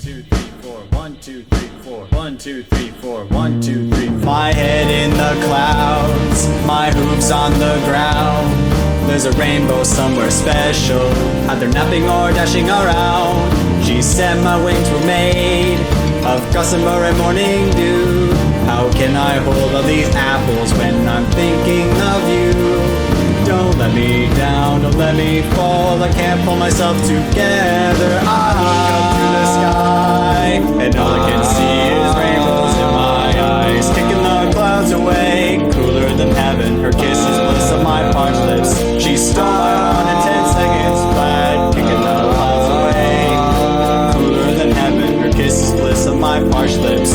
2, 3, 4. 1, 2, 3, 4. 1, 2, 3, 4. 1, 2, 3. My head in the clouds, my hooves on the ground. There's a rainbow somewhere special, either napping or dashing around. She said my wings were made of gossamer and morning dew. How can I hold all these apples when I'm thinking of you? Don't let me down, don't let me fall, I can't pull myself together. I look up to the sky, and all I can see is rainbows in my eyes, kicking the clouds away, cooler than heaven, her kiss is bliss on my parched lips. She stole my heart in 10 seconds flat, kicking the clouds away, cooler than heaven, her kiss is bliss on my parched lips.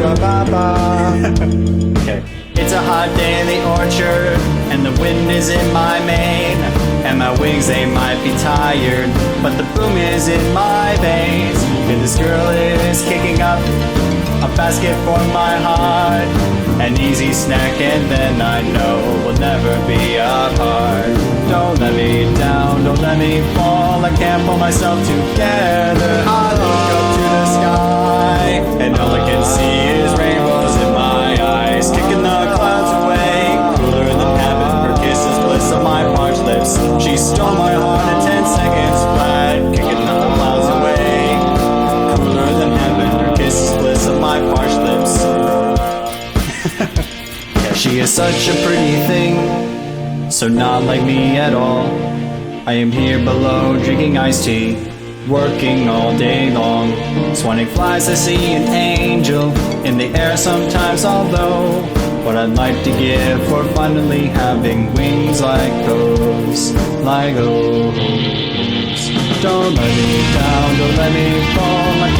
Okay. It's a hot day in the orchard, and the wind is in my mane, and my wings, they might be tired, but the boom is in my veins. And this girl is kicking up a basket for my heart, an easy snack, and then I know we'll never be apart. Don't let me down, don't let me fall, I can't pull myself together. I look up to the sky, and all I can see is rainbows in my eyes, kicking the clouds away, cooler than heaven, her kiss is bliss on my parched lips. She stole my heart in 10 seconds flat, kicking the clouds away, cooler than heaven, her kiss is bliss on my parched lips. She is such a pretty thing, so not like me at all. I am here below drinking iced tea, working all day long, swanning flies, I see an angel in the air sometimes, although what I'd like to give for finally having wings like those, like those. Don't let me down, don't let me fall,